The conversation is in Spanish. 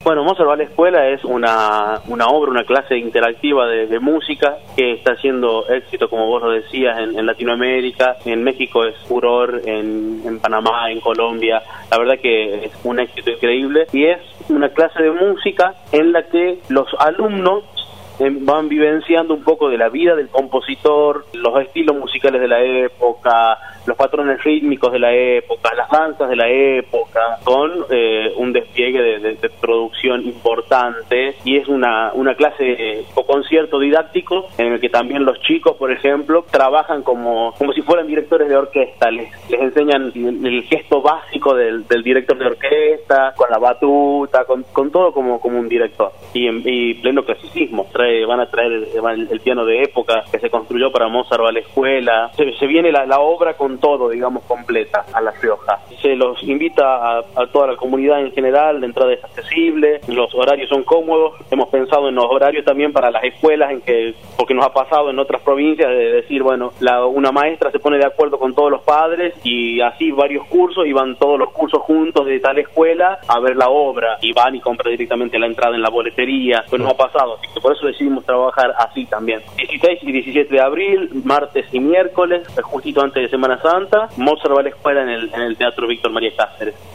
Bueno, Mozart va a la escuela es una obra, una clase interactiva de música que está haciendo éxito, como vos lo decías, en Latinoamérica. En México es furor, en Panamá, en Colombia. La verdad que es un éxito increíble y es una clase de música en la que los alumnos van vivenciando un poco de la vida del compositor, los estilos musicales de la época, los patrones rítmicos de la época, las danzas de la época, con un despliegue de producción importante, y es una clase o concierto didáctico en el que también los chicos, por ejemplo, trabajan como si fueran directores de orquesta, les enseñan el gesto básico del director de orquesta, con la batuta, con todo como un director, y pleno clasicismo. Van a traer el piano de época que se construyó para Mozart va a la escuela. Se viene la obra con todo, digamos, completa a La Rioja. Se los invita a toda la comunidad en general, la entrada es accesible, los horarios son cómodos. Hemos pensado en los horarios también para las escuelas, porque nos ha pasado en otras provincias de decir, bueno, una maestra se pone de acuerdo con todos los padres y así varios cursos, y van todos los cursos juntos de tal escuela a ver la obra, y van y compran directamente la entrada en la boletería. Pues nos ha pasado, así que por eso decidimos trabajar así también. 16 y 17 de abril, martes y miércoles, justito antes de Semana Santa, Mozart va a la escuela en el Teatro Víctor María Cáceres.